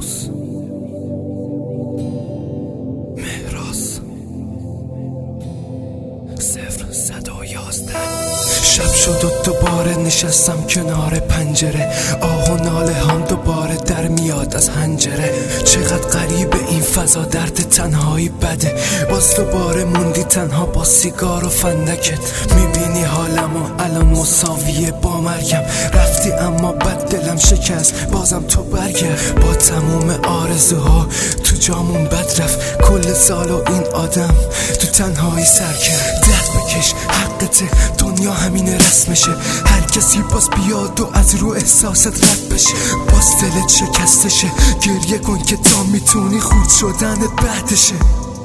مهراز مهراز 0-111. شب شد و دوباره نشستم کنار پنجره، آه و ناله هم دوباره در میاد از حنجره. چقدر غریبه این فضا، درد تنهایی بده، باز دوباره موندی تنها با سیگار و فندکت. میبینی حالمو الان مساویه با مرگم، رفتی اما بد دلم شکست، بازم تو برگرد. با تموم آرزوها تو جامون بد رفت، کل سال و این آدم تو تنهایی سر کرد. درد بکش حقته، دنیا همین رسمشه، هر کسی باز بیاد و از رو احساست رد بشه. باز دلت شکستشه، گریه کن که تا میتونی خورد شدنت بعدشه.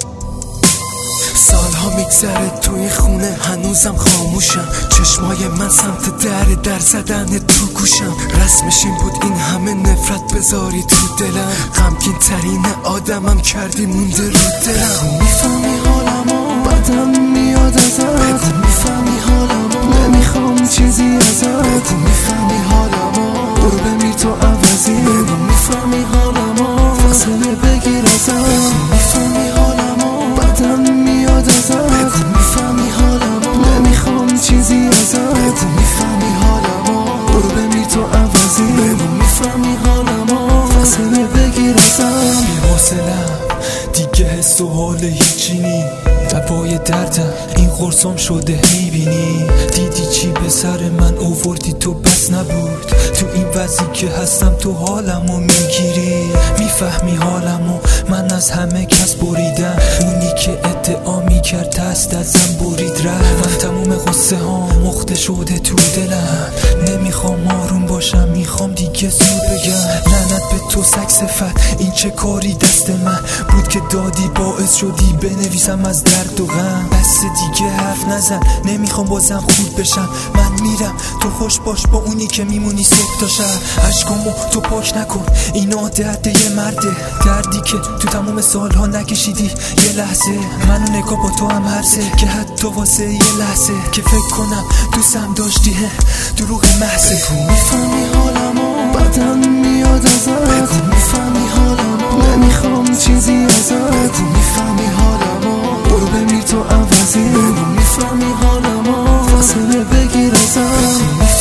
سالها میگذره توی خونه هنوزم خاموشم، چشمای من سمت در زدن تو گوشم. رسمش این بود این همه نفرت بذاری تو دلم، غمگین ترین آدمم کردی مونده رو دلم. میفهمی حالمو بدم میاد ازت، بگو میفهمی حالمو نمیخوام چیزی ازت، بگو میفهمی حالمو برو بمیر تو عوضی، بگو میفهمی حالمو فاصله بگیر ازت، بگو میفهمی حالمو بدم میاد ازت، بگو میفهمی حالمو نمیخوام چیزی ازت، بگو میفهمی حالمو برو بمیر تو عوضی، بگو میفهمی حالمو فاصله بگیر ازت. بی‌حوصله‌ام دیگه حس و حال هیچی نی، دوای دردم این قرصم شده میبینی. دیدی چی به سر من اووردی تو بس نبود، تو این وضعی که هستم تو حالمو میگیری. میفهمی حالمو من از همه کس بریدم، اونی که ادعا میکرد دست ازم برید رفت. من تموم قصه ها مخته شده تو دلم، نمیخوام آروم باشم میخوام دیگه زود بگم. لعنت به تو سگ صفت، این چه کاری دست من بود که دادی باعث شدی بنویسم از درد و غم. بس دیگه حرف نزن نمیخوام بازم خورد بشم، من میرم تو خوش باش با اونی که میمونی صبح تا شب. عشقامو تو پاک نکن اینا درد یه مرده، دردی که تو تموم سالها نکشیدی یه لحظه. منو نگاه با تو هم هرسه که حتی واسه یه لحظه که فکر کنم دوستم داشتی دروغ محضه. بگو میفهمی حالمو بدم میاد ازت، بگو میفهمی حالمو نمیخوام چیزی ازت، بگو میفهمی حالمو برو بمیر تو عوضی، بگو میفهمی حالمو فاصله بگیر ازت،